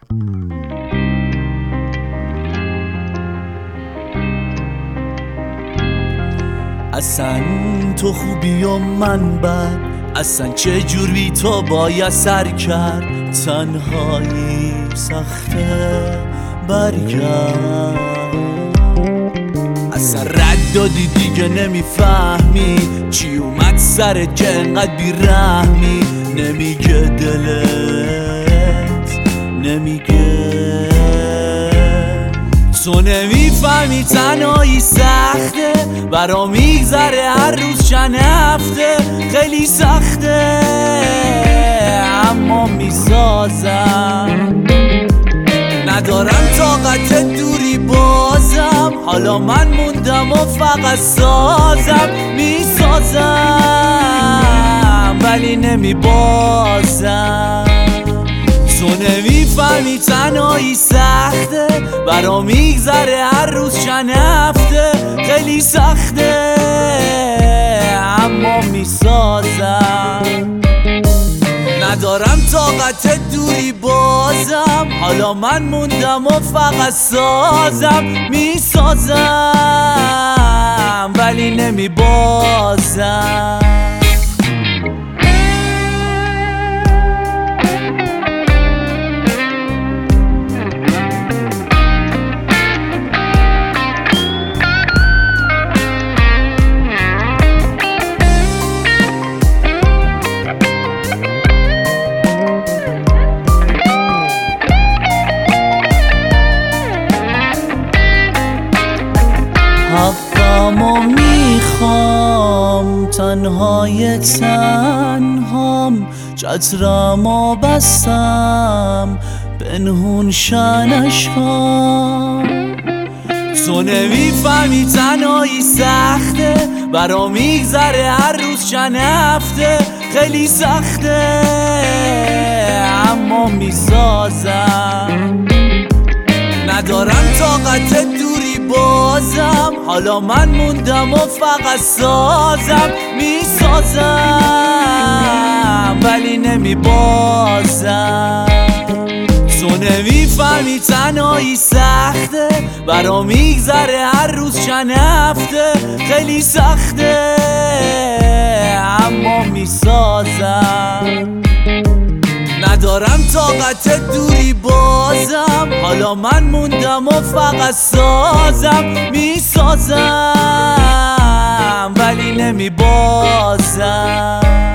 اصلا تو خوبی و من بد، اصلا چه جور بی تو باید سر کرد. تنهایی سخته برگرد، اصلا رد دادی دیگه نمیفهمی چی اومد سرت که انقدر بیرحمی. نمیگه دلت نمیگه، تو نمیفهمی تنهایی سخته، برا میگذره هر روز چند هفته. خیلی سخته اما میسازم، ندارم طاقت دوری بازم. حالا من موندم و فقط سازم، میسازم ولی نمیبازم. تو نمیفهمی تنهایی سخته، برا میگذره هر روز چند هفته. خیلی سخته اما میسازم، ندارم طاقت دوری بازم. حالا من موندم و فقط سازم، میسازم ولی نمیبازم. حقمو میخوام، تنهای تنهام. چترمو بستم پنهون شنشام. تو نمیفهمی تنهایی سخته، برا میگذره هر روز چند هفته. خیلی سخته اما میسازم، ندارم طاقت دوری بازم. حالا من موندم و فقط سازم، میسازم ولی نمیبازم. تو نمیفهمی تنهایی سخته، برا میگذره هر روز چند هفته. خیلی سخته اما میسازم، ندارم طاقت دوری بازم. حالا من موندم و فقط سازم، میسازم ولی نمیبازم.